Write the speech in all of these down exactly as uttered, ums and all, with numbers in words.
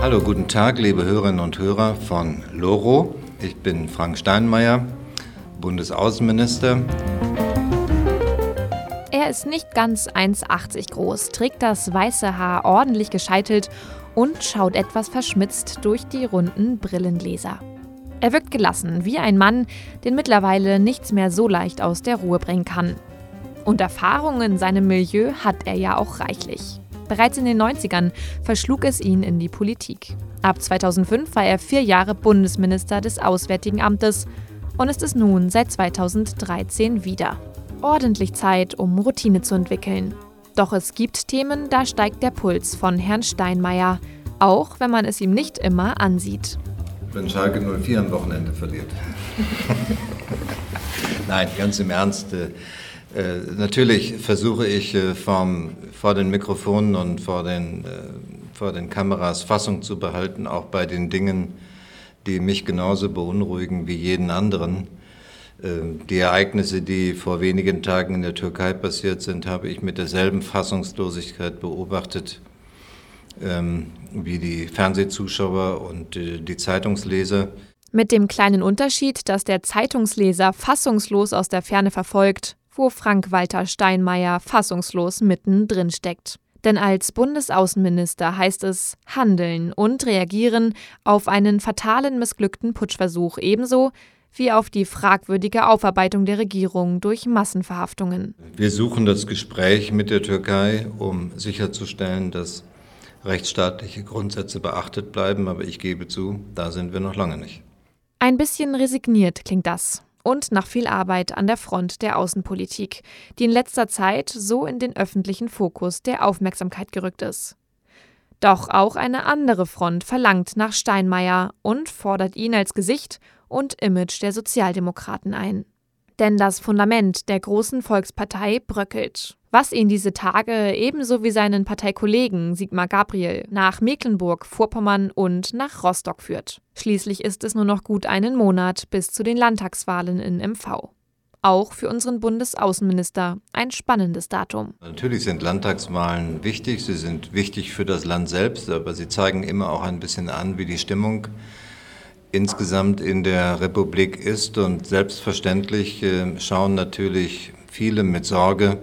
Hallo, guten Tag, liebe Hörerinnen und Hörer von LoRo. Ich bin Frank Steinmeier, Bundesaußenminister. Er ist nicht ganz eins Komma achtzig groß, trägt das weiße Haar ordentlich gescheitelt und schaut etwas verschmitzt durch die runden Brillengläser. Er wirkt gelassen, wie ein Mann, den mittlerweile nichts mehr so leicht aus der Ruhe bringen kann. Und Erfahrung in seinem Milieu hat er ja auch reichlich. Bereits in den neunzigern verschlug es ihn in die Politik. Ab zweitausendfünf war er vier Jahre Bundesminister des Auswärtigen Amtes und ist es nun seit zweitausenddreizehn wieder. Ordentlich Zeit, um Routine zu entwickeln. Doch es gibt Themen, da steigt der Puls von Herrn Steinmeier, auch wenn man es ihm nicht immer ansieht. Wenn Schalke null vier am Wochenende verliert. Nein, ganz im Ernst. Äh, äh, natürlich versuche ich äh, vom, vor den Mikrofonen und vor den, äh, vor den Kameras Fassung zu behalten, auch bei den Dingen, die mich genauso beunruhigen wie jeden anderen. Die Ereignisse, die vor wenigen Tagen in der Türkei passiert sind, habe ich mit derselben Fassungslosigkeit beobachtet ähm, wie die Fernsehzuschauer und äh, die Zeitungsleser. Mit dem kleinen Unterschied, dass der Zeitungsleser fassungslos aus der Ferne verfolgt, wo Frank-Walter Steinmeier fassungslos mittendrin steckt. Denn als Bundesaußenminister heißt es handeln und reagieren auf einen fatalen, missglückten Putschversuch ebenso wie auf die fragwürdige Aufarbeitung der Regierung durch Massenverhaftungen. Wir suchen das Gespräch mit der Türkei, um sicherzustellen, dass rechtsstaatliche Grundsätze beachtet bleiben. Aber ich gebe zu, da sind wir noch lange nicht. Ein bisschen resigniert klingt das. Und nach viel Arbeit an der Front der Außenpolitik, die in letzter Zeit so in den öffentlichen Fokus der Aufmerksamkeit gerückt ist. Doch auch eine andere Front verlangt nach Steinmeier und fordert ihn als Gesicht und Image der Sozialdemokraten ein. Denn das Fundament der großen Volkspartei bröckelt, was ihn diese Tage ebenso wie seinen Parteikollegen Sigmar Gabriel nach Mecklenburg-Vorpommern und nach Rostock führt. Schließlich ist es nur noch gut einen Monat bis zu den Landtagswahlen in M V. Auch für unseren Bundesaußenminister ein spannendes Datum. Natürlich sind Landtagswahlen wichtig, sie sind wichtig für das Land selbst, aber sie zeigen immer auch ein bisschen an, wie die Stimmung insgesamt in der Republik ist. Und selbstverständlich äh, schauen natürlich viele mit Sorge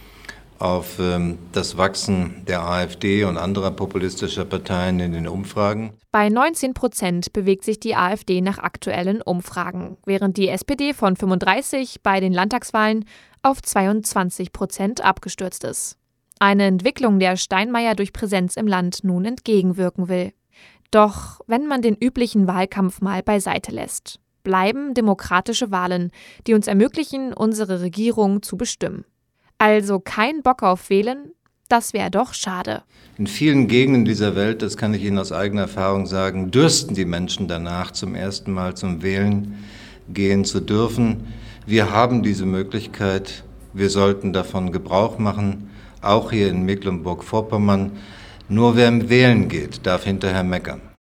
auf ähm, das Wachsen der AfD und anderer populistischer Parteien in den Umfragen. Bei neunzehn Prozent bewegt sich die AfD nach aktuellen Umfragen, während die S P D von fünfunddreißig bei den Landtagswahlen auf zweiundzwanzig Prozent abgestürzt ist. Eine Entwicklung, der Steinmeier durch Präsenz im Land nun entgegenwirken will. Doch wenn man den üblichen Wahlkampf mal beiseite lässt, bleiben demokratische Wahlen, die uns ermöglichen, unsere Regierung zu bestimmen. Also kein Bock auf Wählen, das wäre doch schade. In vielen Gegenden dieser Welt, das kann ich Ihnen aus eigener Erfahrung sagen, dürsten die Menschen danach, zum ersten Mal zum Wählen gehen zu dürfen. Wir haben diese Möglichkeit, wir sollten davon Gebrauch machen, auch hier in Mecklenburg-Vorpommern. Nur wer wählen geht, darf hinterher meckern.